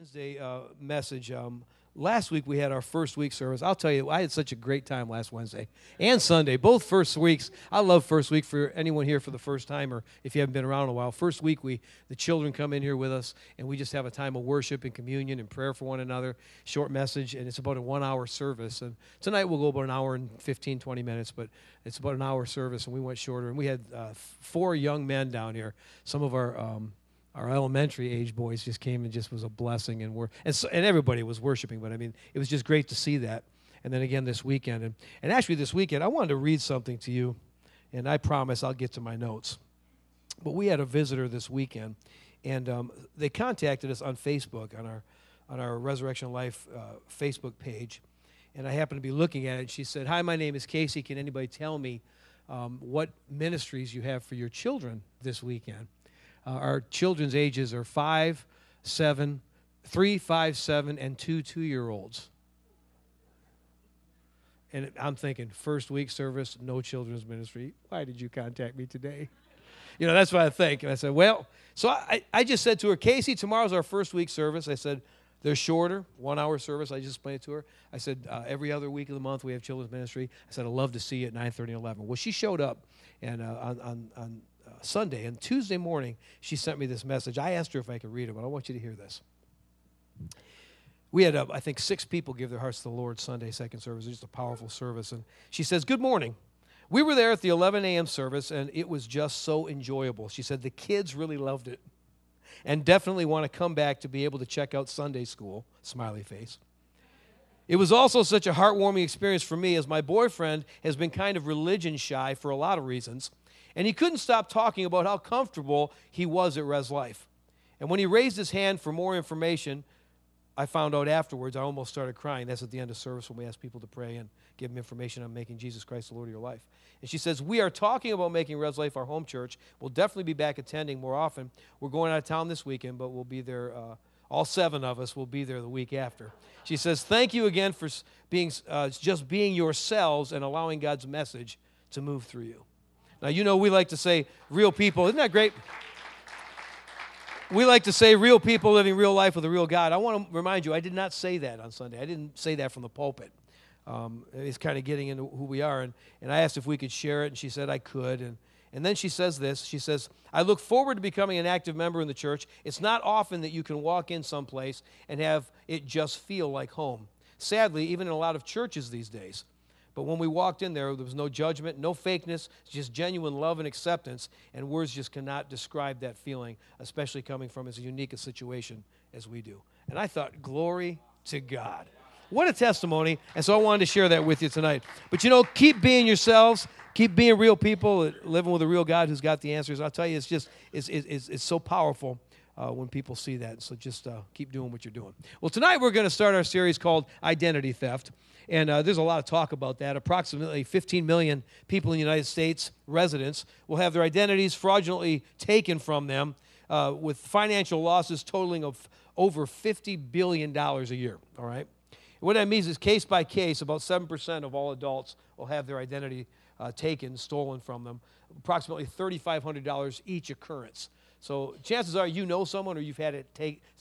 Wednesday message. Last week we had our first week service. I'll tell you, I had such a great time last Wednesday and Sunday, both first weeks. I love first week for anyone here for the first time, or if you haven't been around in a while. First week, the children come in here with us, and we just have a time of worship and communion and prayer for one another, short message, and it's about a 1 hour service. And tonight we'll go about an hour and 15, 20 minutes, but it's about an hour service, and we went shorter. And we had 4 young men down here. Some of our elementary age boys just came and just was a blessing, and everybody was worshiping. But I mean, it was just great to see that. And then again this weekend, and actually this weekend, I wanted to read something to you, and I promise I'll get to my notes. But we had a visitor this weekend, and they contacted us on Facebook on our Resurrection Life Facebook page, and I happened to be looking at it. And she said, "Hi, my name is Casey. Can anybody tell me what ministries you have for your children this weekend?" Our children's ages are 5, 7, 3, 5, 7, and 2 2-year-olds. And I'm thinking, first week service, no children's ministry. Why did you contact me today? You know, that's what I think. And I said, well, so I just said to her, Casey, tomorrow's our first week service. I said, they're shorter, 1 hour service. I just explained it to her. I said, every other week of the month we have children's ministry. I said, I'd love to see you at 9:30 and 11. Well, she showed up, and on Sunday, and Tuesday morning, she sent me this message. I asked her if I could read it, but I want you to hear this. We had, I think, 6 people give their hearts to the Lord Sunday, second service. It was just a powerful service. And she says, good morning. We were there at the 11 a.m. service, and it was just so enjoyable. She said the kids really loved it and definitely want to come back to be able to check out Sunday school, smiley face. It was also such a heartwarming experience for me, as my boyfriend has been kind of religion shy for a lot of reasons. And he couldn't stop talking about how comfortable he was at Res Life. And when he raised his hand for more information, I found out afterwards, I almost started crying. That's at the end of service when we ask people to pray and give them information on making Jesus Christ the Lord of your life. And she says, we are talking about making Res Life our home church. We'll definitely be back attending more often. We're going out of town this weekend, but we'll be there, all 7 of us will be there the week after. She says, thank you again for just being yourselves and allowing God's message to move through you. Now, you know, we like to say real people. Isn't that great? We like to say real people living real life with a real God. I want to remind you, I did not say that on Sunday. I didn't say that from the pulpit. It's kind of getting into who we are. And I asked if we could share it, and she said I could. And then she says this. She says, I look forward to becoming an active member in the church. It's not often that you can walk in someplace and have it just feel like home. Sadly, even in a lot of churches these days. But when we walked in there was no judgment, no fakeness, just genuine love and acceptance, and words just cannot describe that feeling, especially coming from as unique a situation as we do. And I thought, glory to God. What a testimony, and so I wanted to share that with you tonight. But, you know, keep being yourselves, keep being real people, living with a real God who's got the answers. I'll tell you, it's so powerful when people see that, so just keep doing what you're doing. Well, tonight we're going to start our series called Identity Theft. And there's a lot of talk about that. Approximately 15 million people in the United States, residents, will have their identities fraudulently taken from them with financial losses totaling of over $50 billion a year, all right? What that means is case by case, about 7% of all adults will have their identity taken, stolen from them, approximately $3,500 each occurrence. So chances are you know someone, or you've had it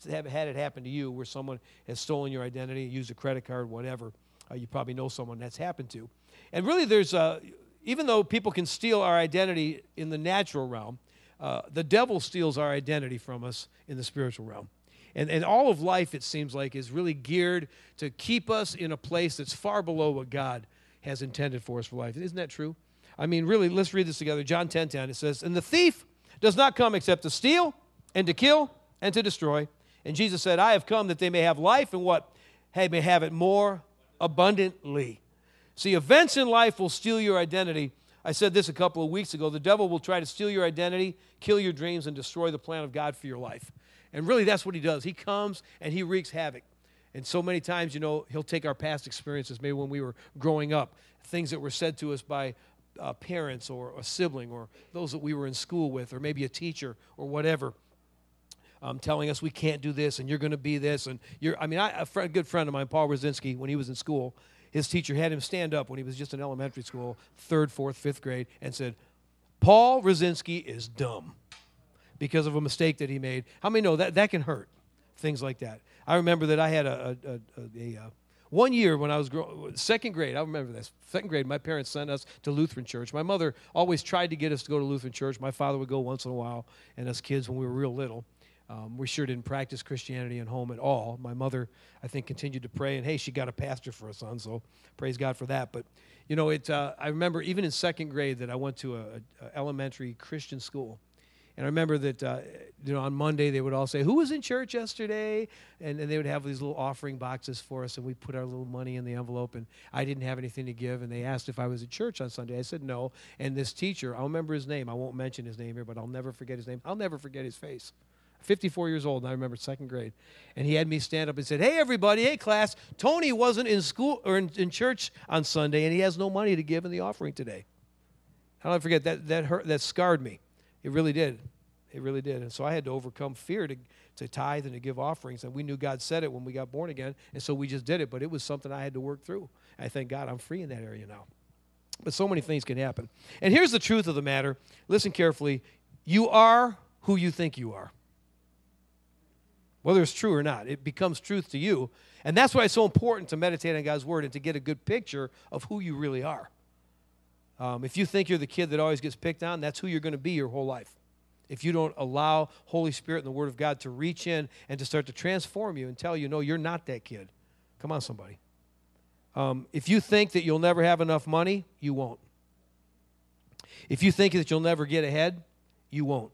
happen to you where someone has stolen your identity, used a credit card, whatever. You probably know someone that's happened to. And really there's, even though people can steal our identity in the natural realm, the devil steals our identity from us in the spiritual realm. And all of life, it seems like, is really geared to keep us in a place that's far below what God has intended for us for life. Isn't that true? I mean, really, let's read this together. John 10:10, it says, and the thief does not come except to steal and to kill and to destroy. And Jesus said, I have come that they may have life, and what? They may have it more abundantly. See, events in life will steal your identity. I said this a couple of weeks ago. The devil will try to steal your identity, kill your dreams, and destroy the plan of God for your life. And really, that's what he does. He comes and he wreaks havoc. And so many times, you know, he'll take our past experiences, maybe when we were growing up, things that were said to us by parents or a sibling or those that we were in school with, or maybe a teacher or whatever. Telling us we can't do this, and you're going to be this, and a good friend of mine, Paul Rosinski, when he was in school, his teacher had him stand up when he was just in elementary school, 3rd, 4th, 5th grade, and said, Paul Rosinski is dumb because of a mistake that he made. How many know that can hurt? Things like that. I remember that I had a 1 year when I was second grade. I remember this. Second grade, my parents sent us to Lutheran church. My mother always tried to get us to go to Lutheran church. My father would go once in a while, and us kids, when we were real little, we sure didn't practice Christianity at home at all. My mother, I think, continued to pray, and hey, she got a pastor for a son, so praise God for that. But, you know, I remember even in second grade that I went to a elementary Christian school. And I remember that, on Monday they would all say, who was in church yesterday? And they would have these little offering boxes for us, and we put our little money in the envelope, and I didn't have anything to give. And they asked if I was at church on Sunday. I said no. And this teacher, I'll remember his name. I won't mention his name here, but I'll never forget his name. I'll never forget his face. 54 years old, and I remember second grade. And he had me stand up and said, hey, everybody, hey, class, Tony wasn't in school or in church on Sunday, and he has no money to give in the offering today. I'll never forget that hurt, that scarred me. It really did. It really did. And so I had to overcome fear to tithe and to give offerings. And we knew God said it when we got born again, and so we just did it. But it was something I had to work through. And I thank God I'm free in that area now. But so many things can happen. And here's the truth of the matter. Listen carefully. You are who you think you are. Whether it's true or not, it becomes truth to you. And that's why it's so important to meditate on God's Word and to get a good picture of who you really are. If you think you're the kid that always gets picked on, that's who you're going to be your whole life. If you don't allow Holy Spirit and the Word of God to reach in and to start to transform you and tell you, no, you're not that kid. Come on, somebody. If you think that you'll never have enough money, you won't. If you think that you'll never get ahead, you won't.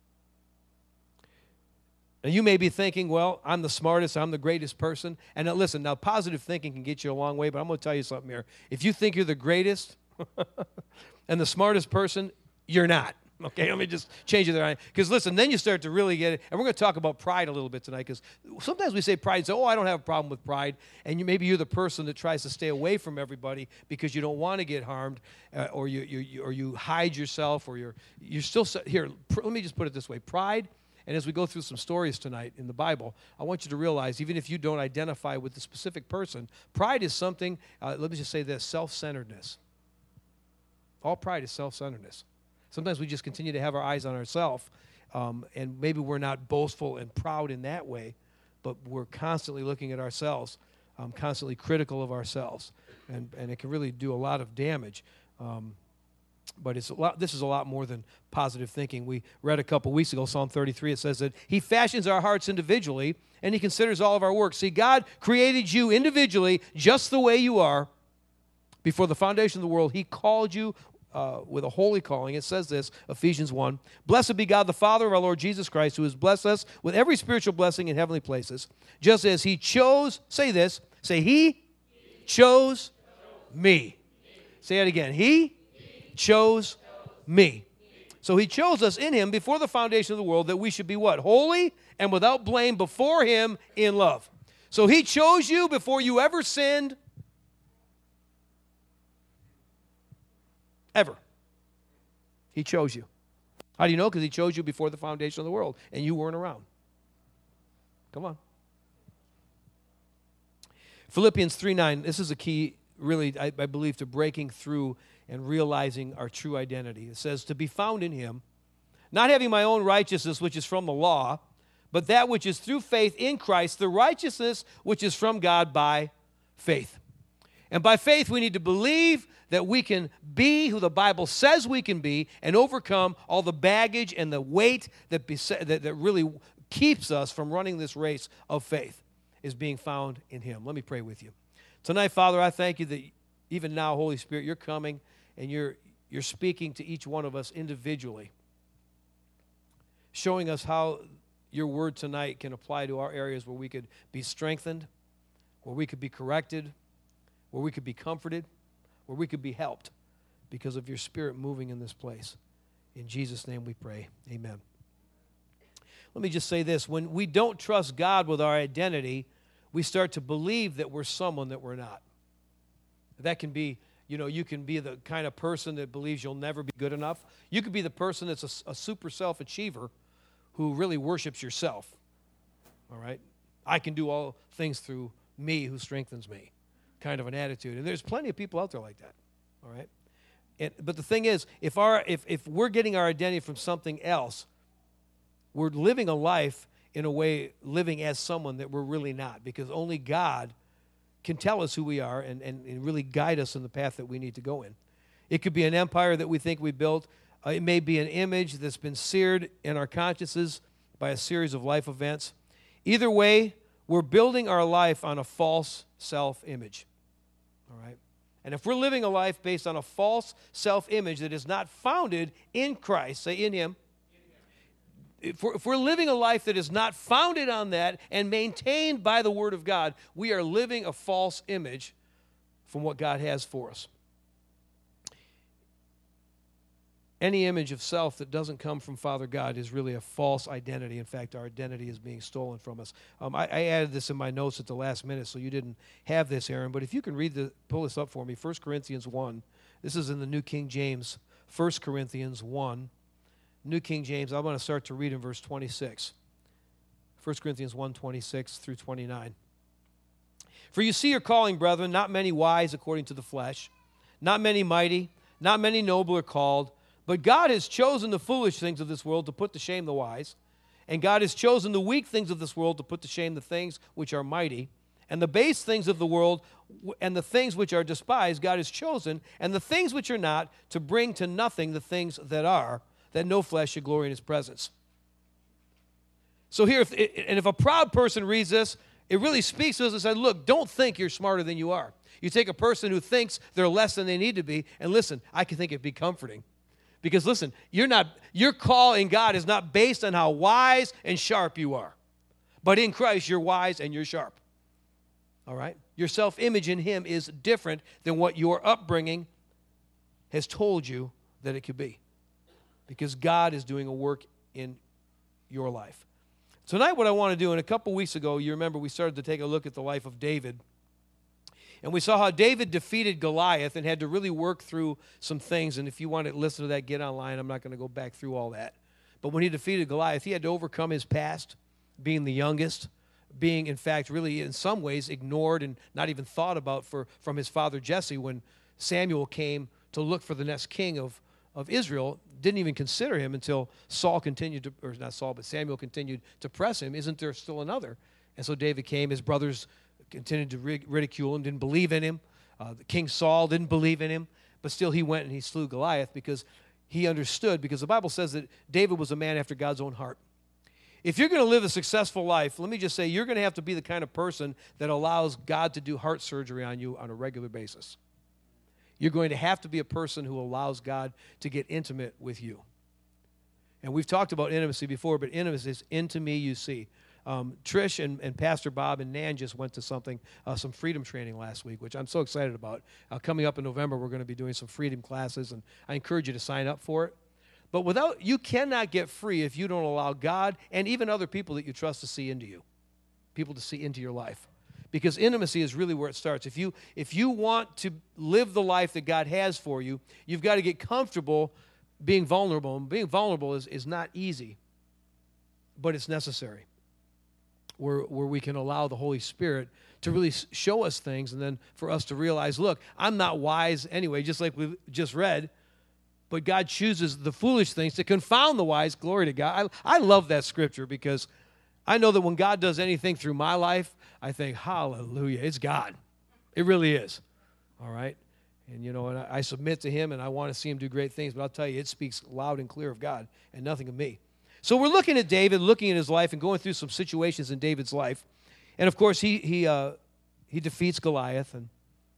And you may be thinking, well, I'm the smartest, I'm the greatest person. And now, listen, now positive thinking can get you a long way, but I'm going to tell you something here. If you think you're the greatest and the smartest person, you're not. Okay, let me just change it there. Because listen, then you start to really get it. And we're going to talk about pride a little bit tonight, because sometimes we say pride and say, oh, I don't have a problem with pride. And maybe you're the person that tries to stay away from everybody because you don't want to get harmed, or you hide yourself, or you're still here. Let me just put it this way: pride. And as we go through some stories tonight in the Bible, I want you to realize, even if you don't identify with the specific person, pride is something, let me just say this, self-centeredness. All pride is self-centeredness. Sometimes we just continue to have our eyes on ourselves, and maybe we're not boastful and proud in that way, but we're constantly looking at ourselves, constantly critical of ourselves, and it can really do a lot of damage. But this is a lot more than positive thinking. We read a couple weeks ago, Psalm 33, it says that He fashions our hearts individually, and He considers all of our work. See, God created you individually just the way you are. Before the foundation of the world, He called you with a holy calling. It says this, Ephesians 1, Blessed be God, the Father of our Lord Jesus Christ, who has blessed us with every spiritual blessing in heavenly places, just as He chose, say this, say He chose me. Say it again. He chose me. So He chose us in Him before the foundation of the world, that we should be what? Holy and without blame before Him in love. So He chose you before you ever sinned. Ever. He chose you. How do you know? Because He chose you before the foundation of the world, and you weren't around. Come on. Philippians 3:9. This is a key, really, I believe, to breaking through and realizing our true identity. It says, to be found in Him, not having my own righteousness, which is from the law, but that which is through faith in Christ, the righteousness which is from God by faith. And by faith, we need to believe that we can be who the Bible says we can be and overcome all the baggage and the weight that really keeps us from running this race of faith, is being found in Him. Let me pray with you. Tonight, Father, I thank You that even now, Holy Spirit, You're coming and you're speaking to each one of us individually, showing us how Your word tonight can apply to our areas where we could be strengthened, where we could be corrected, where we could be comforted, where we could be helped because of Your Spirit moving in this place. In Jesus' name we pray. Amen. Let me just say this. When we don't trust God with our identity, we start to believe that we're someone that we're not. That can be, you can be the kind of person that believes you'll never be good enough. You could be the person that's a super self-achiever who really worships yourself. All right? I can do all things through me who strengthens me, kind of an attitude. And there's plenty of people out there like that. All right? But the thing is, if we're getting our identity from something else, we're living a life in a way, living as someone that we're really not, because only God can tell us who we are and really guide us in the path that we need to go in. It could be an empire that we think we built. It may be an image that's been seared in our consciences by a series of life events. Either way, we're building our life on a false self-image. All right? And if we're living a life based on a false self-image that is not founded in Christ, say in Him, if we're living a life that is not founded on that and maintained by the Word of God, we are living a false image from what God has for us. Any image of self that doesn't come from Father God is really a false identity. In fact, our identity is being stolen from us. I added this in my notes at the last minute, so you didn't have this, Aaron. But if you can pull this up for me, 1 Corinthians 1. This is in the New King James. 1 Corinthians 1. New King James. I'm going to start to read in verse 26. 1 Corinthians 1, 26 through 29. For you see your calling, brethren, not many wise according to the flesh, not many mighty, not many noble are called, but God has chosen the foolish things of this world to put to shame the wise, and God has chosen the weak things of this world to put to shame the things which are mighty, and the base things of the world and the things which are despised God has chosen, and the things which are not, to bring to nothing the things that are, that no flesh should glory in His presence. So here, if a proud person reads this, it really speaks to us and says, look, don't think you're smarter than you are. You take a person who thinks they're less than they need to be, and listen, I can think it'd be comforting. Because listen, your call in God is not based on how wise and sharp you are. But in Christ, you're wise and you're sharp. All right? Your self-image in Him is different than what your upbringing has told you that it could be. Because God is doing a work in your life. Tonight, what I want to do, and a couple weeks ago, you remember we started to take a look at the life of David. And we saw how David defeated Goliath and had to really work through some things. And if you want to listen to that, get online. I'm not going to go back through all that. But when he defeated Goliath, he had to overcome his past, being the youngest, being, in fact, really in some ways ignored and not even thought about from his father Jesse when Samuel came to look for the next king of Israel. Didn't even consider him until Samuel continued to press him. Isn't there still another? And so David came. His brothers continued to ridicule him, didn't believe in him. King Saul didn't believe in him, but still he went and he slew Goliath because he understood, because the Bible says that David was a man after God's own heart. If you're going to live a successful life, let me just say, you're going to have to be the kind of person that allows God to do heart surgery on you on a regular basis. You're going to have to be a person who allows God to get intimate with you. And we've talked about intimacy before, but intimacy is into me you see. Trish and Pastor Bob and Nan just went to some freedom training last week, which I'm so excited about. Coming up in November, we're going to be doing some freedom classes, and I encourage you to sign up for it. But you cannot get free if you don't allow God and even other people that you trust to see into you, people to see into your life. Because intimacy is really where it starts. If you want to live the life that God has for you, you've got to get comfortable being vulnerable. And being vulnerable is not easy, but it's necessary. Where we can allow the Holy Spirit to really show us things, and then for us to realize, look, I'm not wise anyway, just like we just read, but God chooses the foolish things to confound the wise. Glory to God. I love that scripture because I know that when God does anything through my life, I think, hallelujah, it's God. It really is. All right? And, and I submit to Him, and I want to see Him do great things, but I'll tell you, it speaks loud and clear of God and nothing of me. So we're looking at David, looking at his life, and going through some situations in David's life. And, of course, he defeats Goliath. And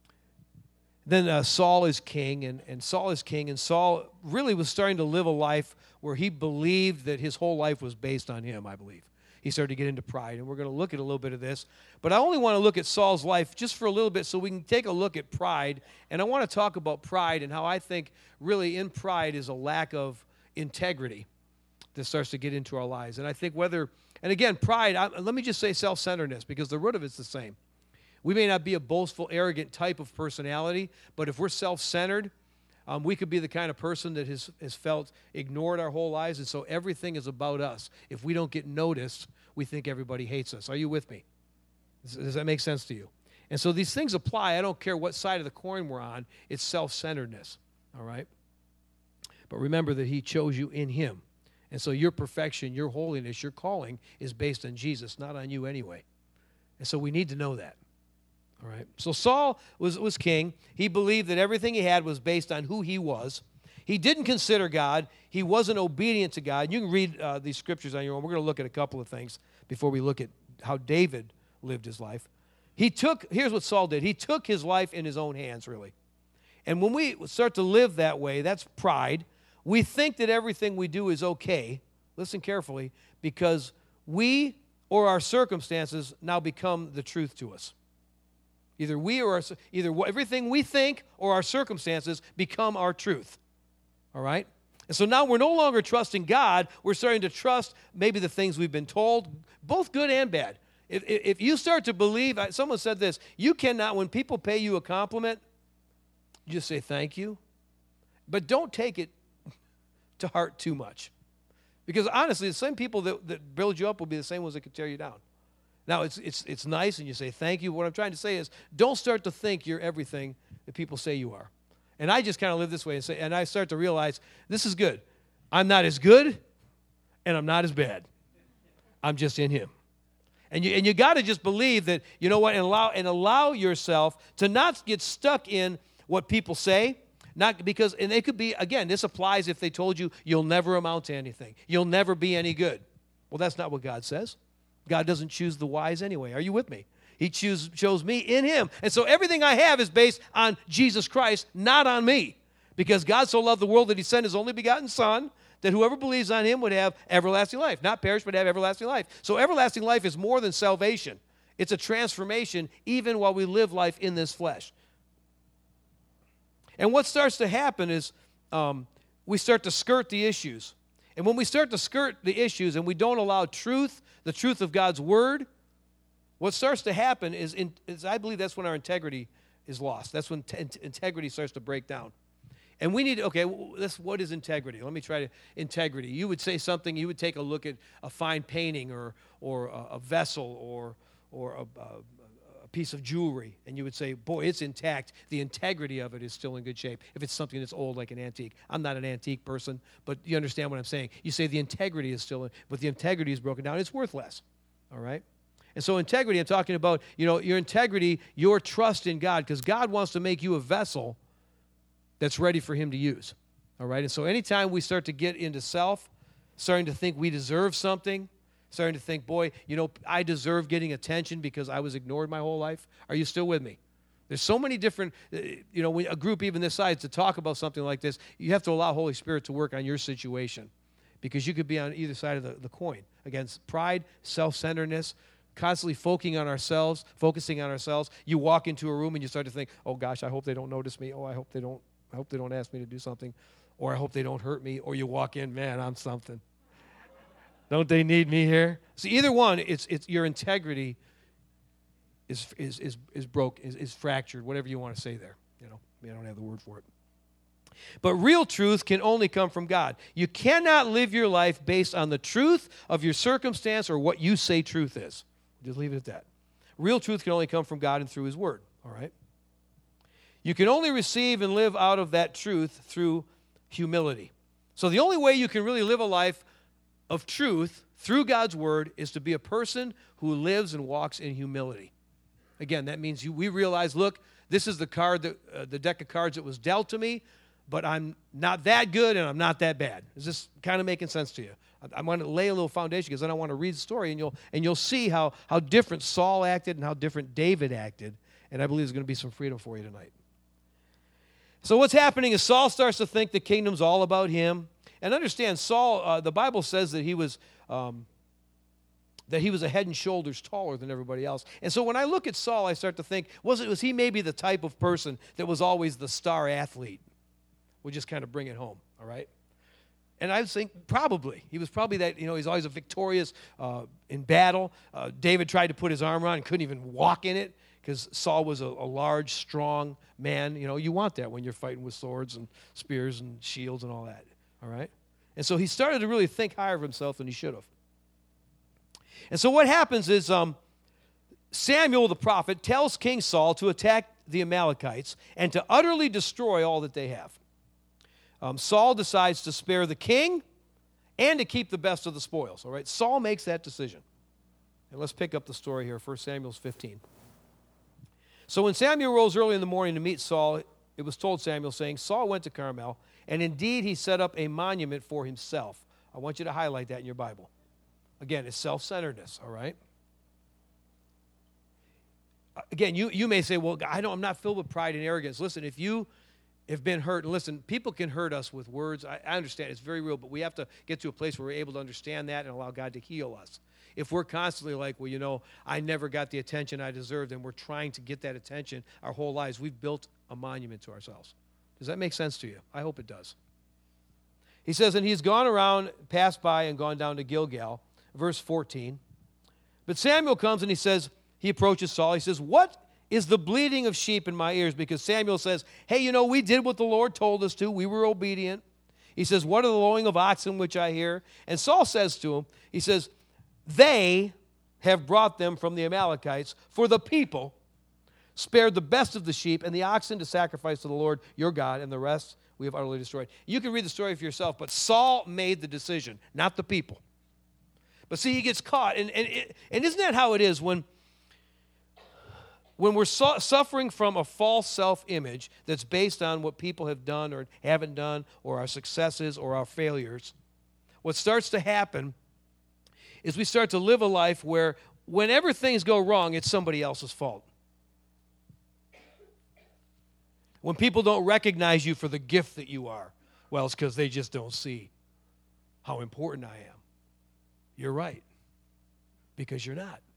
then Saul is king, and Saul is king. And Saul really was starting to live a life where he believed that his whole life was based on him, I believe. He started to get into pride, and we're going to look at a little bit of this. But I only want to look at Saul's life just for a little bit so we can take a look at pride. And I want to talk about pride and how I think really in pride is a lack of integrity that starts to get into our lives. And I think and again, pride, let me just say self-centeredness, because the root of it's the same. We may not be a boastful, arrogant type of personality, but if we're self-centered, we could be the kind of person that has felt ignored our whole lives, and so everything is about us. If we don't get noticed, we think everybody hates us. Are you with me? Does that make sense to you? And so these things apply. I don't care what side of the coin we're on. It's self-centeredness, all right? But remember that He chose you in Him. And so your perfection, your holiness, your calling is based on Jesus, not on you anyway. And so we need to know that. All right. So Saul was king. He believed that everything he had was based on who he was. He didn't consider God. He wasn't obedient to God. You can read these scriptures on your own. We're going to look at a couple of things before we look at how David lived his life. Here's what Saul did. He took his life in his own hands, really. And when we start to live that way, that's pride. We think that everything we do is okay. Listen carefully, because we or our circumstances now become the truth to us. Either everything we think or our circumstances become our truth. All right? And so now we're no longer trusting God. We're starting to trust maybe the things we've been told, both good and bad. If you start to believe, someone said this, you cannot, when people pay you a compliment, you just say thank you. But don't take it to heart too much. Because honestly, the same people that build you up will be the same ones that can tear you down. Now, it's nice, and you say thank you. What I'm trying to say is don't start to think you're everything that people say you are. And I just kind of live this way, and I start to realize this is good. I'm not as good, and I'm not as bad. I'm just in Him. And you got to just believe that, you know what, and allow yourself to not get stuck in what people say. Not because, and it could be, again, this applies if they told you you'll never amount to anything. You'll never be any good. Well, that's not what God says. God doesn't choose the wise anyway. Are you with me? He chose me in Him. And so everything I have is based on Jesus Christ, not on me. Because God so loved the world that He sent His only begotten Son, that whoever believes on Him would have everlasting life. Not perish, but have everlasting life. So everlasting life is more than salvation. It's a transformation even while we live life in this flesh. And what starts to happen is we start to skirt the issues. And when we start to skirt the issues and we don't allow truth, the truth of God's Word, what starts to happen is I believe that's when our integrity is lost. That's when integrity starts to break down. And we need, what is integrity? Let me try to, integrity. You would say something, you would take a look at a fine painting or a vessel or a piece of jewelry, and you would say, boy, it's intact. The integrity of it is still in good shape. If it's something that's old like an antique. I'm not an antique person, but you understand what I'm saying. You say the integrity is still in, but the integrity is broken down. It's worth less, all right? And so integrity, I'm talking about, your integrity, your trust in God, because God wants to make you a vessel that's ready for Him to use, all right? And so anytime we start to get into self, starting to think we deserve something, starting to think, boy, I deserve getting attention because I was ignored my whole life. Are you still with me? There's so many different, when a group even this size to talk about something like this, you have to allow Holy Spirit to work on your situation because you could be on either side of the coin against pride, self-centeredness, constantly focusing on ourselves. You walk into a room and you start to think, oh gosh, I hope they don't notice me. Oh, I hope they don't ask me to do something, or I hope they don't hurt me. Or you walk in, man, I'm something. Don't they need me here? So either one, it's your integrity is broke, is fractured, whatever you want to say there. I don't have the word for it. But real truth can only come from God. You cannot live your life based on the truth of your circumstance or what you say truth is. Just leave it at that. Real truth can only come from God and through His Word, all right? You can only receive and live out of that truth through humility. So the only way you can really live a life of truth through God's Word is to be a person who lives and walks in humility. Again, that means we realize, look, this is the deck of cards that was dealt to me, but I'm not that good and I'm not that bad. Is this kind of making sense to you? I want to lay a little foundation because then I want to read the story and you'll see how different Saul acted and how different David acted. And I believe there's going to be some freedom for you tonight. So what's happening is Saul starts to think the kingdom's all about him. And understand, Saul, the Bible says that he was a head and shoulders taller than everybody else. And so when I look at Saul, I start to think, was he maybe the type of person that was always the star athlete? We'll just kind of bring it home, all right? And I think probably. He was probably that, he's always a victorious in battle. David tried to put his armor on and couldn't even walk in it because Saul was a large, strong man. You want that when you're fighting with swords and spears and shields and all that. All right? And so he started to really think higher of himself than he should have. And so what happens is Samuel the prophet tells King Saul to attack the Amalekites and to utterly destroy all that they have. Saul decides to spare the king and to keep the best of the spoils. All right, Saul makes that decision. And let's pick up the story here, 1 Samuel 15. So when Samuel rose early in the morning to meet Saul, it was told Samuel, saying, Saul went to Carmel, and indeed he set up a monument for himself. I want you to highlight that in your Bible. Again, it's self-centeredness, all right? Again, you may say, well, I'm not filled with pride and arrogance. Listen, if you have been hurt, and listen, people can hurt us with words. I understand, it's very real, but we have to get to a place where we're able to understand that and allow God to heal us. If we're constantly like, well, I never got the attention I deserved, and we're trying to get that attention our whole lives, we've built a monument to ourselves. Does that make sense to you? I hope it does. He says, and he's gone around, passed by, and gone down to Gilgal, verse 14. But Samuel comes and he approaches Saul. He says, what is the bleating of sheep in my ears? Because Samuel says, hey, we did what the Lord told us to. We were obedient. He says, what are the lowing of oxen which I hear? And Saul says to him, he says, they have brought them from the Amalekites, for the people spared the best of the sheep and the oxen to sacrifice to the Lord your God, and the rest we have utterly destroyed. You can read the story for yourself, but Saul made the decision, not the people. But see, he gets caught. And isn't that how it is when we're suffering from a false self-image that's based on what people have done or haven't done, or our successes or our failures? What starts to happen is we start to live a life where whenever things go wrong, it's somebody else's fault. When people don't recognize you for the gift that you are, well, it's because they just don't see how important I am. You're right, because you're not.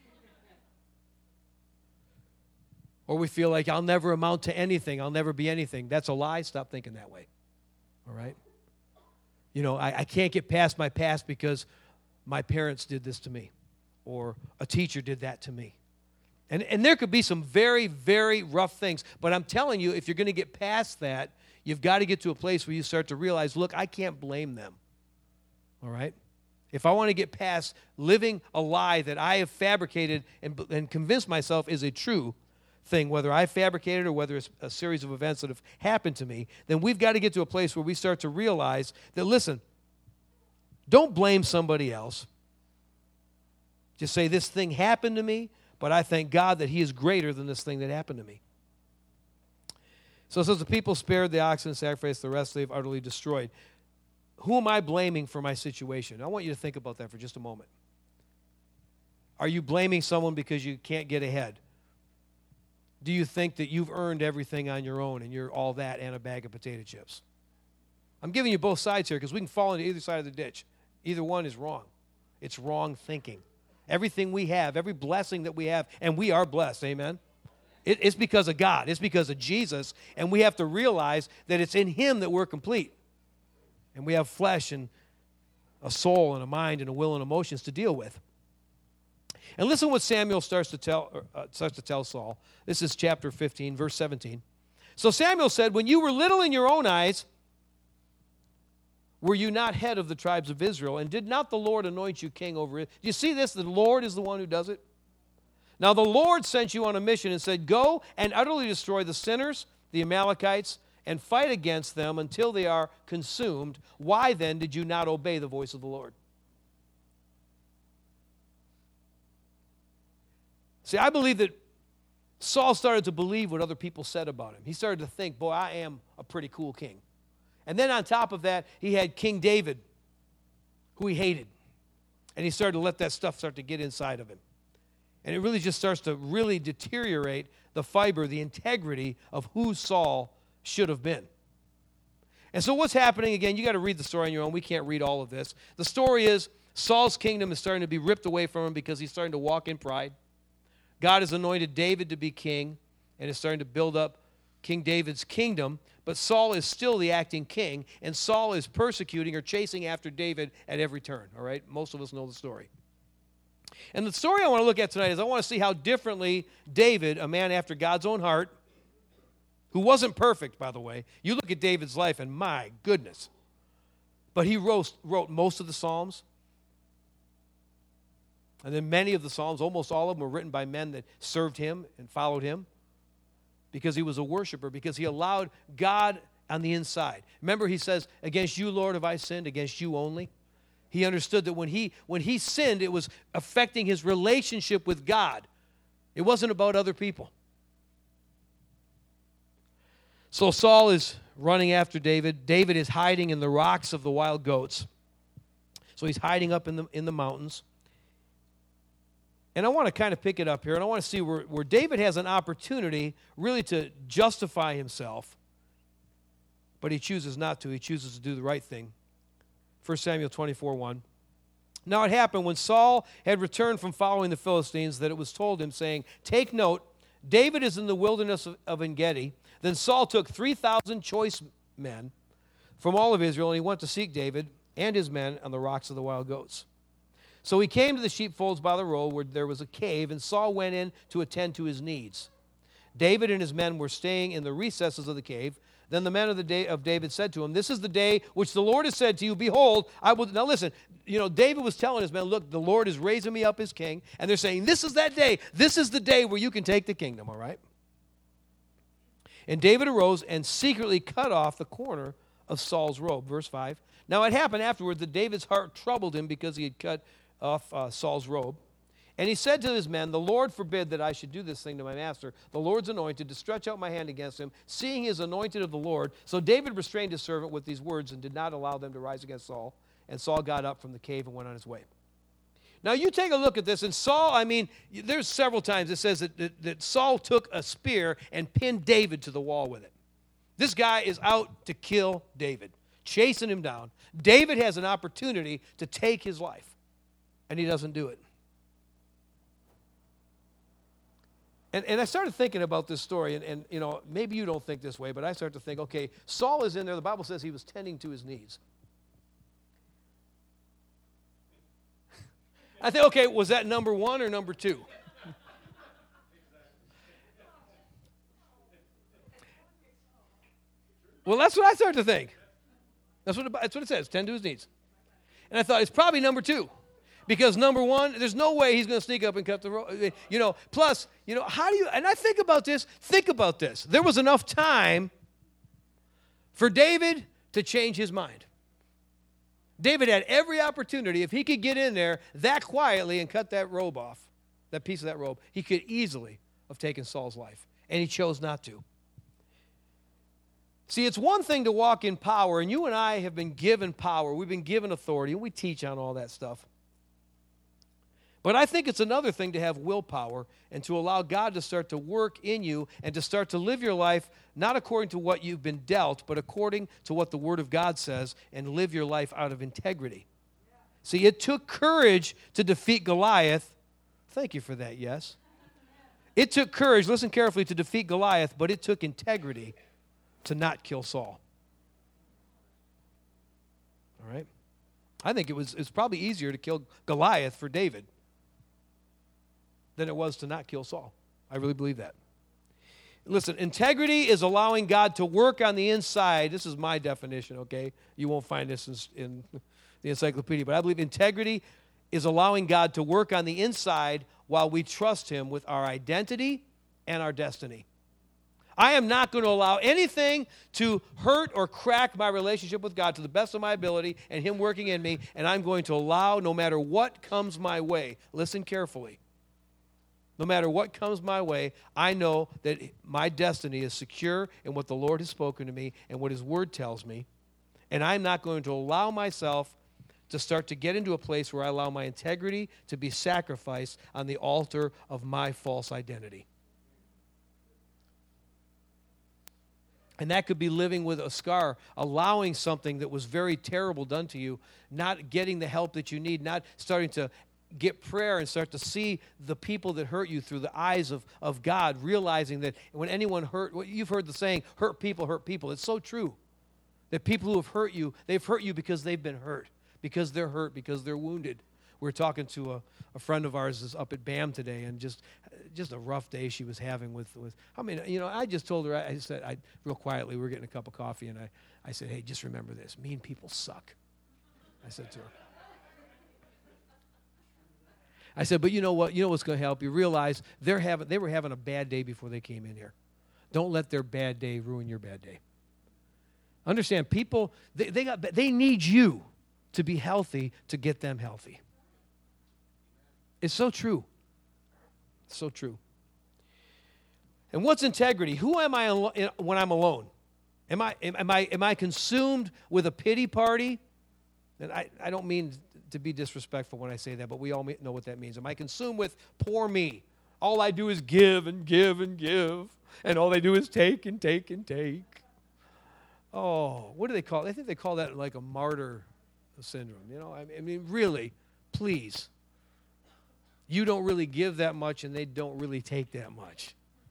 Or we feel like I'll never amount to anything, I'll never be anything. That's a lie. Stop thinking that way. All right? I can't get past my past because my parents did this to me, or a teacher did that to me. And there could be some very, very rough things, but I'm telling you, if you're going to get past that, you've got to get to a place where you start to realize, look, I can't blame them. All right? If I want to get past living a lie that I have fabricated and convinced myself is a true thing, whether I fabricated or whether it's a series of events that have happened to me, then we've got to get to a place where we start to realize that, listen, don't blame somebody else. Just say, this thing happened to me, but I thank God that he is greater than this thing that happened to me. So it says, the people spared the oxen and sacrificed, the rest they've utterly destroyed. Who am I blaming for my situation? I want you to think about that for just a moment. Are you blaming someone because you can't get ahead? Do you think that you've earned everything on your own and you're all that and a bag of potato chips? I'm giving you both sides here because we can fall into either side of the ditch. Either one is wrong. It's wrong thinking. Everything we have, every blessing that we have, and we are blessed, amen? It's because of God. It's because of Jesus, and we have to realize that it's in him that we're complete. And we have flesh and a soul and a mind and a will and emotions to deal with. And listen what Samuel starts to tell Saul. This is chapter 15, verse 17. So Samuel said, when you were little in your own eyes, were you not head of the tribes of Israel? And did not the Lord anoint you king over it? Do you see this? The Lord is the one who does it. Now the Lord sent you on a mission and said, go and utterly destroy the sinners, the Amalekites, and fight against them until they are consumed. Why then did you not obey the voice of the Lord? See, I believe that Saul started to believe what other people said about him. He started to think, boy, I am a pretty cool king. And then on top of that, he had King David, who he hated. And he started to let that stuff start to get inside of him. And it really just starts to really deteriorate the fiber, the integrity of who Saul should have been. And so what's happening, again, you got to read the story on your own. We can't read all of this. The story is Saul's kingdom is starting to be ripped away from him because he's starting to walk in pride. God has anointed David to be king and is starting to build up King David's kingdom, but Saul is still the acting king, and Saul is persecuting or chasing after David at every turn, all right? Most of us know the story. And the story I want to look at tonight is I want to see how differently David, a man after God's own heart, who wasn't perfect, by the way. You look at David's life, and my goodness. But he wrote most of the Psalms. And then many of the Psalms, almost all of them, were written by men that served him and followed him because he was a worshiper, because he allowed God on the inside. Remember, he says, against you, Lord, have I sinned, against you only. He understood that when he sinned, it was affecting his relationship with God. It wasn't about other people. So Saul is running after David. David is hiding in the rocks of the wild goats. So he's hiding up in the mountains. And I want to kind of pick it up here, and I want to see where David has an opportunity really to justify himself, but he chooses not to. He chooses to do the right thing. 1 Samuel 24:1. Now it happened when Saul had returned from following the Philistines that it was told him, saying, "Take note, David is in the wilderness of En-Gedi." Then Saul took 3,000 choice men from all of Israel, and he went to seek David and his men on the rocks of the wild goats. So he came to the sheepfolds by the road where there was a cave, and Saul went in to attend to his needs. David and his men were staying in the recesses of the cave. Then the men of David said to him, "This is the day which the Lord has said to you, behold, I will..." Now listen, David was telling his men, "Look, the Lord is raising me up as king." And they're saying, "This is that day. This is the day where you can take the kingdom," all right? And David arose and secretly cut off the corner of Saul's robe. Verse 5. Now it happened afterward that David's heart troubled him because he had cut off Saul's robe. And he said to his men, "The Lord forbid that I should do this thing to my master, the Lord's anointed, to stretch out my hand against him, seeing he is anointed of the Lord." So David restrained his servant with these words and did not allow them to rise against Saul. And Saul got up from the cave and went on his way. Now you take a look at this, and Saul, there's several times it says that Saul took a spear and pinned David to the wall with it. This guy is out to kill David, chasing him down. David has an opportunity to take his life, and he doesn't do it. And I started thinking about this story, and maybe you don't think this way, but I start to think, okay, Saul is in there. The Bible says he was tending to his needs. I think, okay, was that number one or number two? Well, that's what I started to think. That's what it says, tend to his needs. And I thought, it's probably number two. Because number one, there's no way he's going to sneak up and cut the rope. Plus, how do you, and I think about this. There was enough time for David to change his mind. David had every opportunity. If he could get in there that quietly and cut that robe off, that piece of that robe, he could easily have taken Saul's life. And he chose not to. See, it's one thing to walk in power, and you and I have been given power. We've been given authority, and we teach on all that stuff. But I think it's another thing to have willpower and to allow God to start to work in you and to start to live your life not according to what you've been dealt, but according to what the Word of God says, and live your life out of integrity. See, it took courage to defeat Goliath. Thank you for that, yes. It took courage, listen carefully, to defeat Goliath, but it took integrity to not kill Saul. All right? I think it's probably easier to kill Goliath for David than it was to not kill Saul. I really believe that. Listen, integrity is allowing God to work on the inside. This is my definition, okay? You won't find this in the encyclopedia, but I believe integrity is allowing God to work on the inside while we trust Him with our identity and our destiny. I am not going to allow anything to hurt or crack my relationship with God to the best of my ability and Him working in me, and I'm going to allow no matter what comes my way. Listen carefully. No matter what comes my way, I know that my destiny is secure in what the Lord has spoken to me and what His Word tells me. And I'm not going to allow myself to start to get into a place where I allow my integrity to be sacrificed on the altar of my false identity. And that could be living with a scar, allowing something that was very terrible done to you, not getting the help that you need, not starting to get prayer and start to see the people that hurt you through the eyes of God, realizing that when anyone hurt, you've heard the saying, hurt people. It's so true. That people who have hurt you, they've hurt you because they've been hurt, because they're hurt, because they're wounded. We were talking to a friend of ours is up at BAM today, and just a rough day she was having with I just told her, I said, real quietly, we were getting a cup of coffee, and I said, hey, just remember this, mean people suck. I said to her. I said, but you know what? You know what's going to help you? Realize they were having a bad day before they came in here. Don't let their bad day ruin your bad day. Understand, people, they need you to be healthy to get them healthy. It's so true. So true. And what's integrity? Who am I when I'm alone? Am I consumed with a pity party? And I don't mean to be disrespectful when I say that, but we all know what that means. Am I consumed with poor me? All I do is give and give and give, and all they do is take and take and take. Oh, what do they call it? I think they call that like a martyr syndrome. You know, I mean, really, please. You don't really give that much, and they don't really take that much.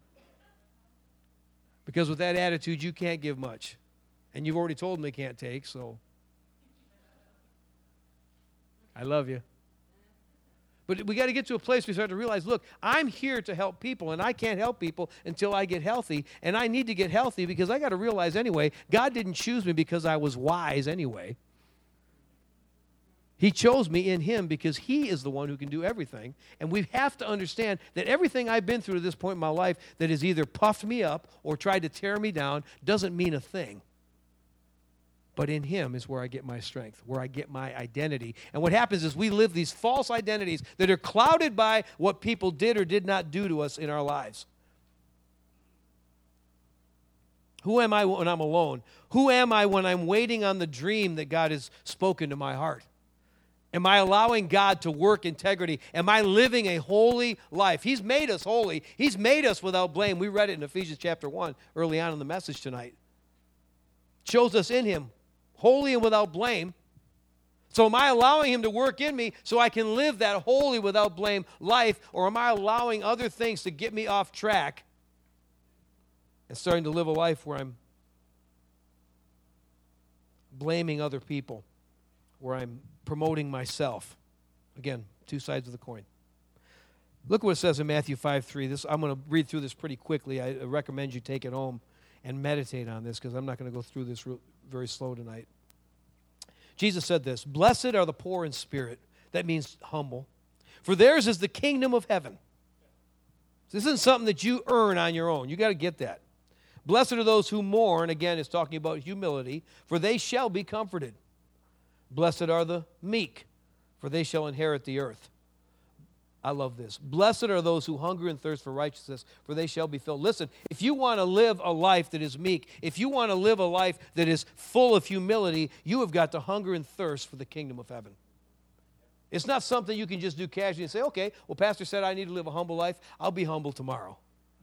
Because with that attitude, you can't give much. And you've already told them they can't take, so I love you. But we got to get to a place where we start to realize, look, I'm here to help people, and I can't help people until I get healthy, and I need to get healthy because I got to realize anyway, God didn't choose me because I was wise anyway. He chose me in Him because He is the one who can do everything. And we have to understand that everything I've been through to this point in my life that has either puffed me up or tried to tear me down doesn't mean a thing. But in Him is where I get my strength, where I get my identity. And what happens is we live these false identities that are clouded by what people did or did not do to us in our lives. Who am I when I'm alone? Who am I when I'm waiting on the dream that God has spoken to my heart? Am I allowing God to work integrity? Am I living a holy life? He's made us holy. He's made us without blame. We read it in Ephesians chapter 1 early on in the message tonight. Chose us in Him, holy and without blame. So am I allowing Him to work in me so I can live that holy without blame life, or am I allowing other things to get me off track and starting to live a life where I'm blaming other people, where I'm promoting myself? Again, two sides of the coin. Look what it says in Matthew 5:3. I'm going to read through this pretty quickly. I recommend you take it home and meditate on this because I'm not going to go through this very slow tonight. Jesus said this, "Blessed are the poor in spirit." That means humble. "For theirs is the kingdom of heaven." This isn't something that you earn on your own. You got to get that. "Blessed are those who mourn." Again, it's talking about humility. "For they shall be comforted. Blessed are the meek, for they shall inherit the earth." I love this. "Blessed are those who hunger and thirst for righteousness, for they shall be filled." Listen, if you want to live a life that is meek, if you want to live a life that is full of humility, you have got to hunger and thirst for the kingdom of heaven. It's not something you can just do casually and say, okay, well, Pastor said I need to live a humble life. I'll be humble tomorrow.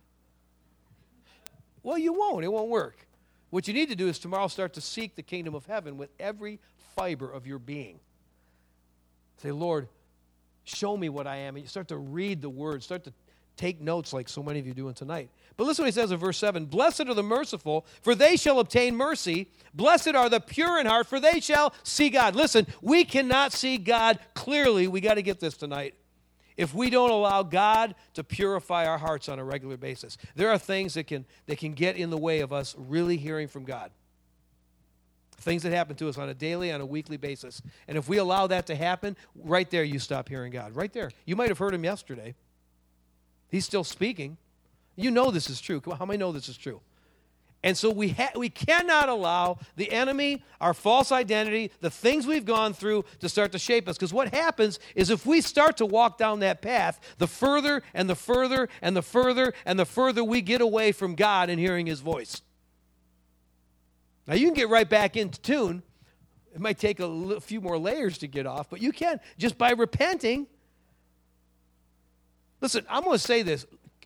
Well, you won't. It won't work. What you need to do is tomorrow start to seek the kingdom of heaven with every fiber of your being. Say, Lord, show me what I am. And you start to read the word, start to take notes like so many of you are doing tonight. But listen what he says in verse 7. "Blessed are the merciful, for they shall obtain mercy. Blessed are the pure in heart, for they shall see God." Listen, we cannot see God clearly. We got to get this tonight. If we don't allow God to purify our hearts on a regular basis, there are things that can get in the way of us really hearing from God. Things that happen to us on a daily, on a weekly basis. And if we allow that to happen, right there you stop hearing God. Right there. You might have heard Him yesterday. He's still speaking. You know this is true. How many know this is true? And so we cannot allow the enemy, our false identity, the things we've gone through to start to shape us. Because what happens is if we start to walk down that path, the further and the further and the further and the further we get away from God and hearing His voice. Now, you can get right back into tune. It might take a few more layers to get off, but you can just by repenting. Listen, I'm going to say this.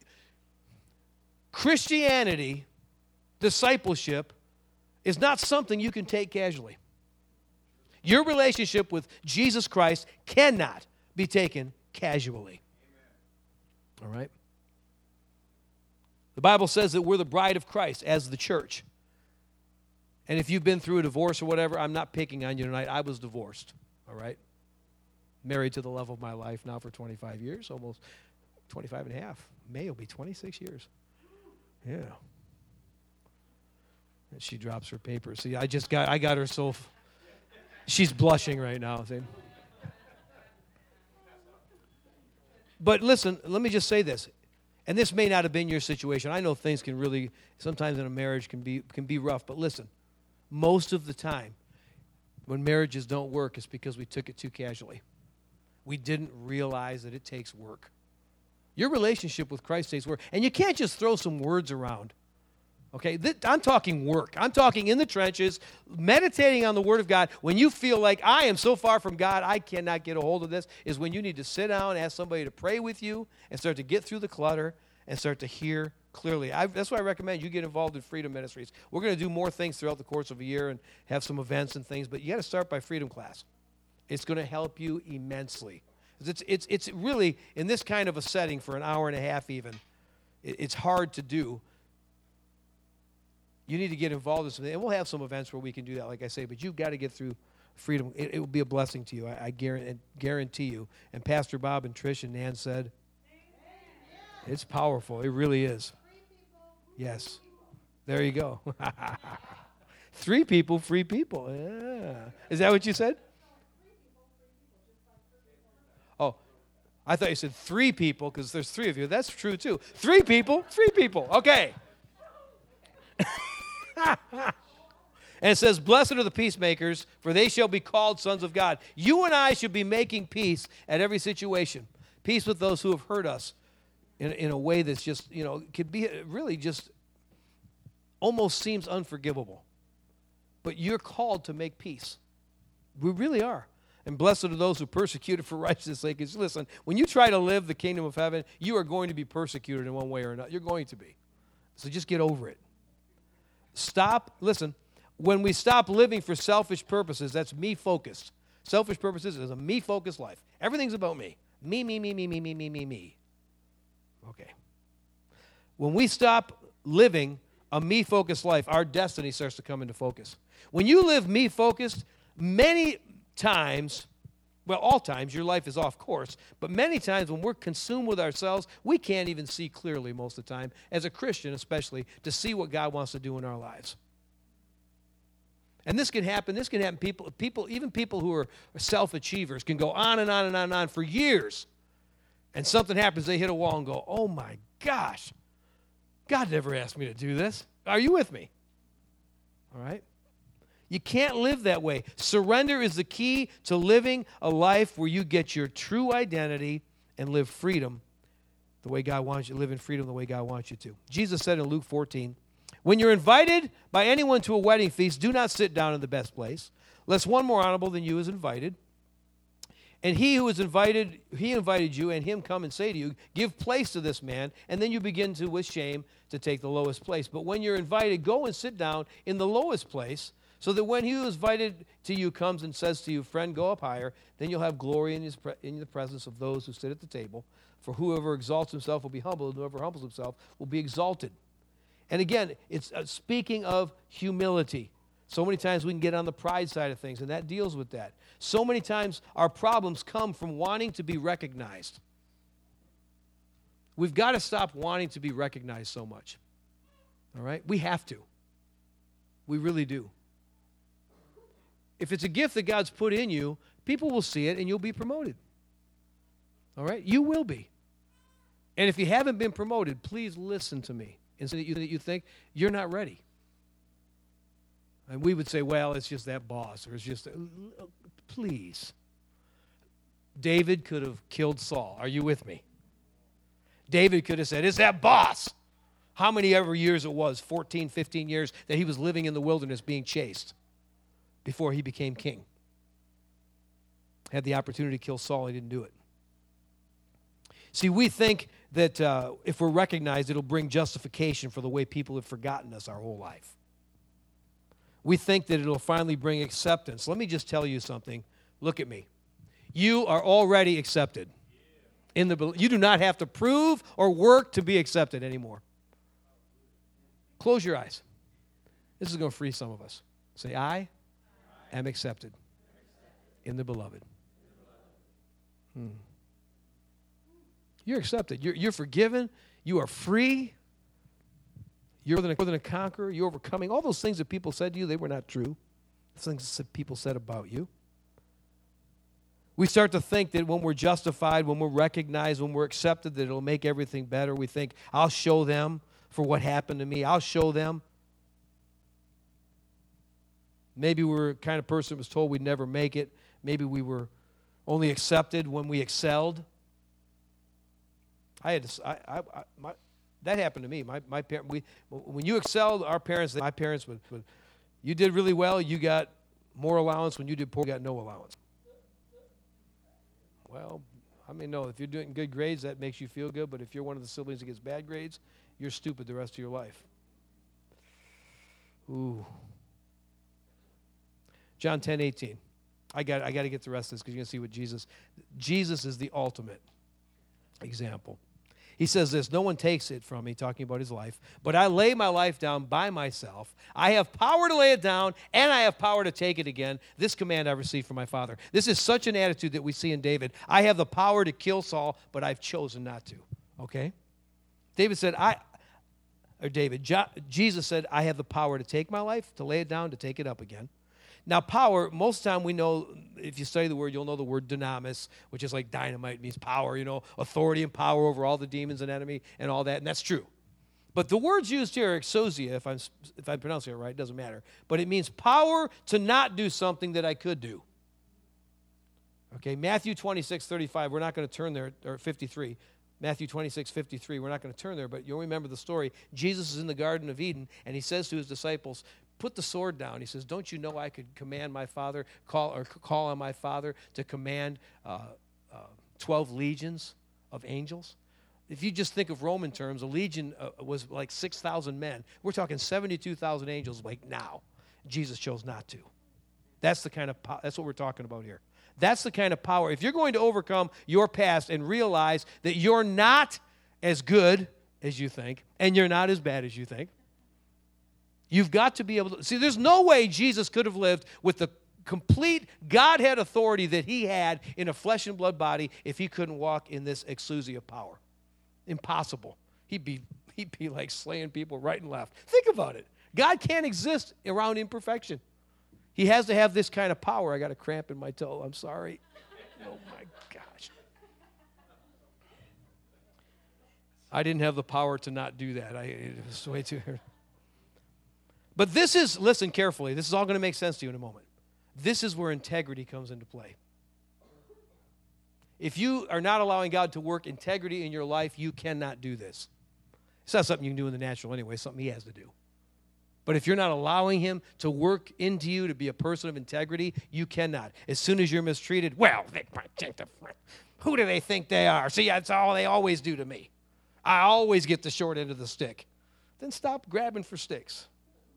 Christianity, discipleship, is not something you can take casually. Your relationship with Jesus Christ cannot be taken casually. All right? The Bible says that we're the bride of Christ as the church. And if you've been through a divorce or whatever, I'm not picking on you tonight. I was divorced, all right? Married to the love of my life now for 25 years, almost 25 and a half. May will be 26 years. Yeah. And she drops her paper. See, I got her so, she's blushing right now. See? But listen, let me just say this. And this may not have been your situation. I know things can really, sometimes in a marriage can be rough. But listen, most of the time, When marriages don't work, it's because we took it too casually. We didn't realize that it takes work. Your relationship with Christ takes work. And you can't just throw some words around. Okay? I'm talking work. I'm talking in the trenches, meditating on the Word of God. When you feel like I am so far from God, I cannot get a hold of this, is when you need to sit down, ask somebody to pray with you, and start to get through the clutter and start to hear clearly. That's why I recommend you get involved in Freedom Ministries. We're going to do more things throughout the course of a year and have some events and things, but you got to start by Freedom Class. It's going to help you immensely. It's really, in this kind of a setting for an hour and a half even, it's hard to do. You need to get involved in something, and we'll have some events where we can do that, like I say, but you've got to get through Freedom. It will be a blessing to you, I guarantee you. And Pastor Bob and Trish and Nan said, it's powerful. It really is. Yes. There you go. 3 people, free people. Yeah. Is that what you said? Oh, I thought you said 3 people because there's 3 of you. That's true too. 3 people, free people. Okay. And it says, blessed are the peacemakers, for they shall be called sons of God. You and I should be making peace at every situation. Peace with those who have hurt us in a way that's just, could be really just almost seems unforgivable. But you're called to make peace. We really are. And blessed are those who are persecuted for righteousness' sake. Because listen, when you try to live the kingdom of heaven, you are going to be persecuted in one way or another. You're going to be. So just get over it. Listen, when we stop living for selfish purposes, that's me-focused. Selfish purposes is a me-focused life. Everything's about me. Me, me, me, me, me, me, me, me, me. Okay. When we stop living a me-focused life, our destiny starts to come into focus. When you live me-focused, many times, well, all times, your life is off course, but many times when we're consumed with ourselves, we can't even see clearly most of the time, as a Christian especially, to see what God wants to do in our lives. And this can happen, even people who are self-achievers can go on and on and on and on for years. And something happens, they hit a wall and go, oh my gosh, God never asked me to do this. Are you with me? All right? You can't live that way. Surrender is the key to living a life where you get your true identity and live freedom the way God wants you to live in freedom the way God wants you to. Jesus said in Luke 14, when you're invited by anyone to a wedding feast, do not sit down in the best place, lest one more honorable than you is invited. And he invited you, and him come and say to you, give place to this man, and then you begin to, with shame, to take the lowest place. But when you're invited, go and sit down in the lowest place, so that when he who is invited to you comes and says to you, friend, go up higher, then you'll have glory in the presence of those who sit at the table. For whoever exalts himself will be humbled, and whoever humbles himself will be exalted. And again, it's speaking of humility. So many times we can get on the pride side of things, and that deals with that. So many times our problems come from wanting to be recognized. We've got to stop wanting to be recognized so much. All right? We have to. We really do. If it's a gift that God's put in you, people will see it and you'll be promoted. All right? You will be. And if you haven't been promoted, please listen to me. Instead that you think you're not ready. And we would say, well, it's just that boss, or it's just, please. David could have killed Saul. Are you with me? David could have said, it's that boss. How many ever years it was, 14, 15 years, that he was living in the wilderness being chased before he became king. Had the opportunity to kill Saul, he didn't do it. See, we think that if we're recognized, it'll bring justification for the way people have forgotten us our whole life. We think that it'll finally bring acceptance. Let me just tell you something. Look at me. You are already accepted. You do not have to prove or work to be accepted anymore. Close your eyes. This is going to free some of us. Say, I am accepted in the beloved. You're accepted. You're forgiven. You are free. You're more than a conqueror. You're overcoming. All those things that people said to you, they were not true. The things that people said about you. We start to think that when we're justified, when we're recognized, when we're accepted, that it'll make everything better. We think, I'll show them for what happened to me. I'll show them. Maybe we were the kind of person that was told we'd never make it. Maybe we were only accepted when we excelled. That happened to me. My parents, when you excelled, my parents would, you did really well, you got more allowance. When you did poor, you got no allowance. Well, I mean, no, if you're doing good grades, that makes you feel good, but if you're one of the siblings that gets bad grades, you're stupid the rest of your life. Ooh. John 10:18. I got to get the rest of this because you're going to see what Jesus is the ultimate example. He says this, no one takes it from me, talking about his life, but I lay my life down by myself. I have power to lay it down, and I have power to take it again. This command I received from my Father. This is such an attitude that we see in David. I have the power to kill Saul, but I've chosen not to. Okay? Jesus said, I have the power to take my life, to lay it down, to take it up again. Now, power, most of the time we know, if you study the word, you'll know the word dynamis, which is like dynamite, means power, authority and power over all the demons and enemy and all that, and that's true. But the words used here, exousia, if I'm pronouncing it right, it doesn't matter. But it means power to not do something that I could do. Okay, Matthew 26:35, we're not going to turn there, or 53. Matthew 26:53, we're not going to turn there, but you'll remember the story. Jesus is in the Garden of Eden, and he says to his disciples, put the sword down. He says, don't you know I could command my Father, call on my Father to command 12 legions of angels? If you just think of Roman terms, a legion was like 6,000 men. We're talking 72,000 angels like now. Jesus chose not to. That's what we're talking about here. That's the kind of power. If you're going to overcome your past and realize that you're not as good as you think, and you're not as bad as you think, you've got to be able to see. There's no way Jesus could have lived with the complete Godhead authority that he had in a flesh and blood body if he couldn't walk in this exousia power. Impossible. He'd be like slaying people right and left. Think about it. God can't exist around imperfection. He has to have this kind of power. I got a cramp in my toe. I'm sorry. Oh my gosh. I didn't have the power to not do that. It was way too hard. But listen carefully, this is all going to make sense to you in a moment. This is where integrity comes into play. If you are not allowing God to work integrity in your life, you cannot do this. It's not something you can do in the natural anyway, it's something he has to do. But if you're not allowing him to work into you to be a person of integrity, you cannot. As soon as you're mistreated, who do they think they are? See, that's all they always do to me. I always get the short end of the stick. Then stop grabbing for sticks.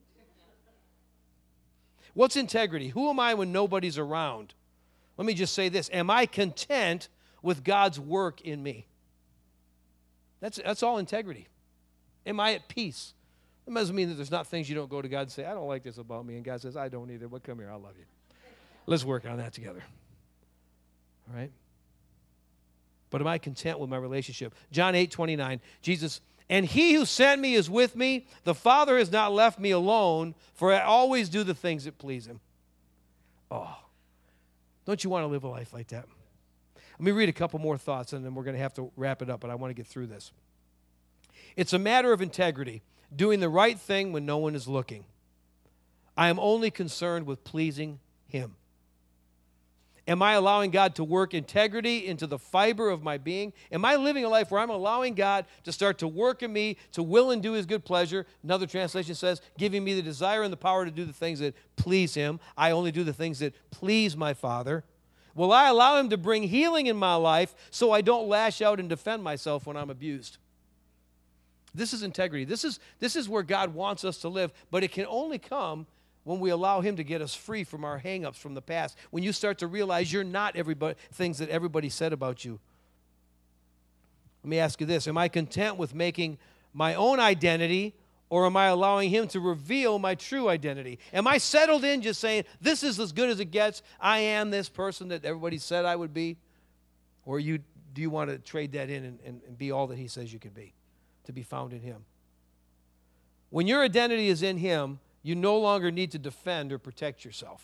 What's integrity? Who am I when nobody's around? Let me just say this. Am I content with God's work in me? That's all integrity. Am I at peace? It doesn't mean that there's not things you don't go to God and say, I don't like this about me. And God says, I don't either, but come here, I love you. Let's work on that together. All right? But am I content with my relationship? John 8:29, Jesus, and he who sent me is with me. The Father has not left me alone, for I always do the things that please him. Oh, don't you want to live a life like that? Let me read a couple more thoughts, and then we're going to have to wrap it up, but I want to get through this. It's a matter of integrity, doing the right thing when no one is looking. I am only concerned with pleasing him. Am I allowing God to work integrity into the fiber of my being? Am I living a life where I'm allowing God to start to work in me, to will and do his good pleasure? Another translation says, giving me the desire and the power to do the things that please him. I only do the things that please my Father. Will I allow him to bring healing in my life so I don't lash out and defend myself when I'm abused? This is integrity. This is where God wants us to live, but it can only come when we allow him to get us free from our hang-ups from the past, when you start to realize you're not things that everybody said about you. Let me ask you this. Am I content with making my own identity, or am I allowing him to reveal my true identity? Am I settled in just saying, this is as good as it gets, I am this person that everybody said I would be? Or do you want to trade that in and be all that he says you can be, to be found in him? When your identity is in him, you no longer need to defend or protect yourself.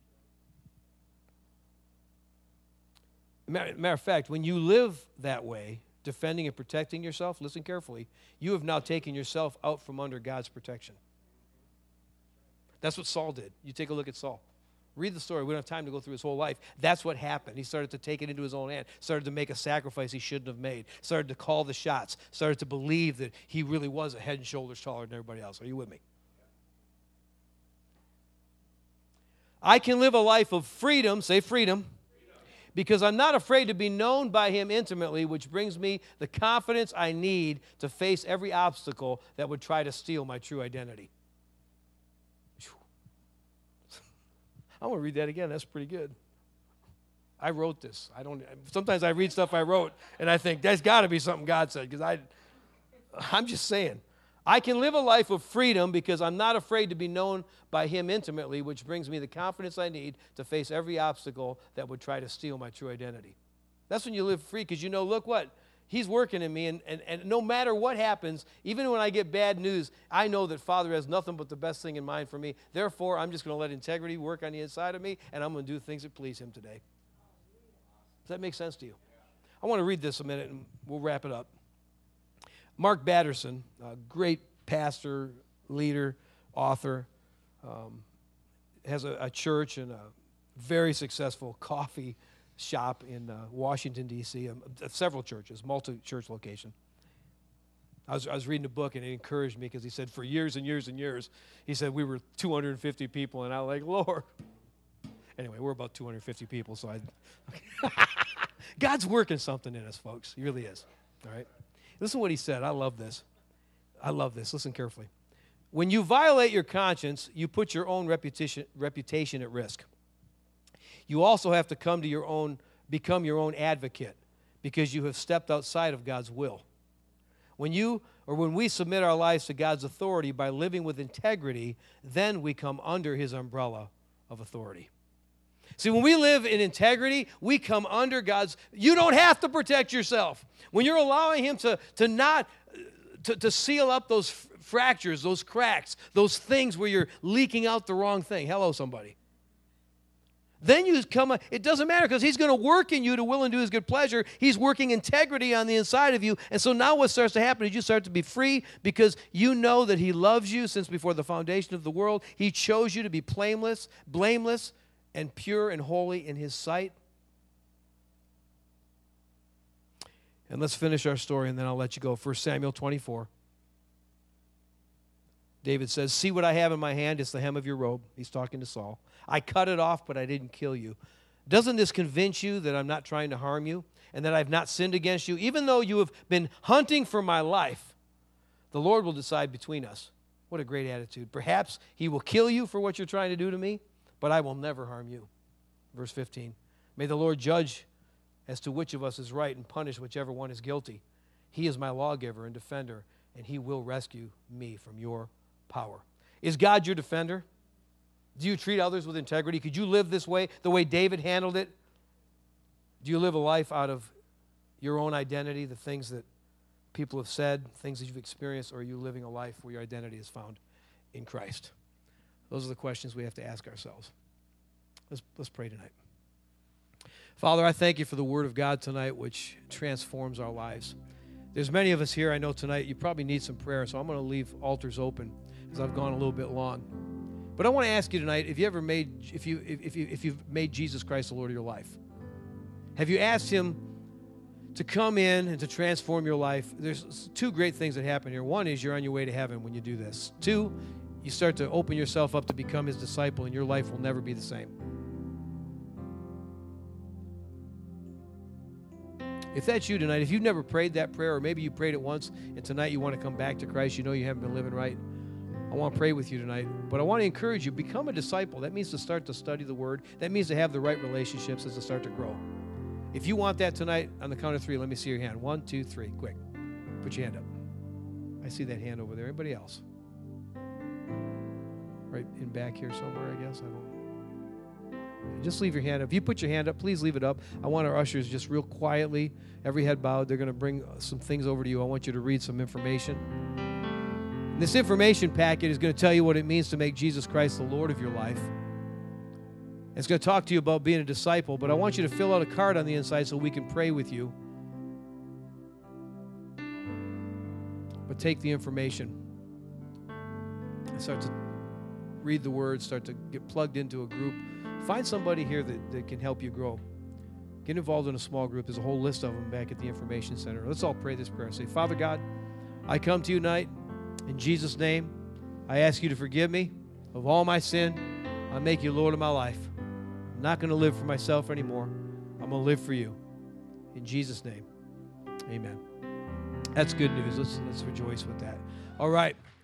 Matter of fact, when you live that way, defending and protecting yourself, listen carefully, you have now taken yourself out from under God's protection. That's what Saul did. You take a look at Saul. Read the story. We don't have time to go through his whole life. That's what happened. He started to take it into his own hand, started to make a sacrifice he shouldn't have made, started to call the shots, started to believe that he really was a head and shoulders taller than everybody else. Are you with me? I can live a life of freedom, say freedom, because I'm not afraid to be known by him intimately, which brings me the confidence I need to face every obstacle that would try to steal my true identity. I want to read that again. That's pretty good. I wrote this. Sometimes I read stuff I wrote, and I think, that's got to be something God said, because I'm just saying. I can live a life of freedom because I'm not afraid to be known by him intimately, which brings me the confidence I need to face every obstacle that would try to steal my true identity. That's when you live free, because you know, look what? He's working in me, and no matter what happens, even when I get bad news, I know that Father has nothing but the best thing in mind for me. Therefore, I'm just going to let integrity work on the inside of me, and I'm going to do things that please him today. Does that make sense to you? I want to read this a minute, and we'll wrap it up. Mark Batterson, a great pastor, leader, author, has a church and a very successful coffee shop in Washington, D.C., several churches, multi-church location. I was reading a book, and it encouraged me because he said for years and years and years, he said we were 250 people, and I was like, Lord. Anyway, we're about 250 people, so God's working something in us, folks. He really is, all right? Listen to what he said. I love this. Listen carefully. When you violate your conscience, you put your own reputation at risk. You also have to become your own advocate because you have stepped outside of God's will. When we submit our lives to God's authority by living with integrity, then we come under his umbrella of authority. See, when we live in integrity, we come under God's. You don't have to protect yourself. When you're allowing him to seal up those fractures, those cracks, those things where you're leaking out the wrong thing. Hello, somebody. Then it doesn't matter because he's going to work in you to will and do his good pleasure. He's working integrity on the inside of you. And so now what starts to happen is you start to be free because you know that he loves you since before the foundation of the world. He chose you to be blameless, and pure and holy in his sight. And let's finish our story, and then I'll let you go. 1 Samuel 24. David says, see what I have in my hand. It's the hem of your robe. He's talking to Saul. I cut it off, but I didn't kill you. Doesn't this convince you that I'm not trying to harm you and that I've not sinned against you? Even though you have been hunting for my life, the Lord will decide between us. What a great attitude. Perhaps he will kill you for what you're trying to do to me, but I will never harm you. Verse 15. May the Lord judge as to which of us is right and punish whichever one is guilty. He is my lawgiver and defender, and he will rescue me from your power. Is God your defender? Do you treat others with integrity? Could you live this way, the way David handled it? Do you live a life out of your own identity, the things that people have said, things that you've experienced, or are you living a life where your identity is found in Christ? Those are the questions we have to ask ourselves. Let's pray tonight. Father, I thank you for the word of God tonight, which transforms our lives. There's many of us here, I know tonight, you probably need some prayer, so I'm going to leave altars open because I've gone a little bit long. But I want to ask you tonight, if you've made Jesus Christ the Lord of your life, have you asked him to come in and to transform your life? There's two great things that happen here. One is you're on your way to heaven when you do this. Two, you start to open yourself up to become his disciple, and your life will never be the same. If that's you tonight, if you've never prayed that prayer, or maybe you prayed it once, and tonight you want to come back to Christ, you know you haven't been living right, I want to pray with you tonight. But I want to encourage you, become a disciple. That means to start to study the Word. That means to have the right relationships as to start to grow. If you want that tonight, on the count of three, let me see your hand. 1, 2, 3. Quick. Put your hand up. I see that hand over there. Anybody else? Right in back here somewhere, I guess. I don't. Just leave your hand up. If you put your hand up, please leave it up. I want our ushers just real quietly, every head bowed. They're going to bring some things over to you. I want you to read some information. And this information packet is going to tell you what it means to make Jesus Christ the Lord of your life. It's going to talk to you about being a disciple, but I want you to fill out a card on the inside so we can pray with you. But take the information and start to read the Word, start to get plugged into a group. Find somebody here that can help you grow. Get involved in a small group. There's a whole list of them back at the Information Center. Let's all pray this prayer and say, Father God, I come to you tonight in Jesus' name. I ask you to forgive me of all my sin. I make you Lord of my life. I'm not going to live for myself anymore. I'm going to live for you. In Jesus' name, amen. That's good news. Let's rejoice with that. All right.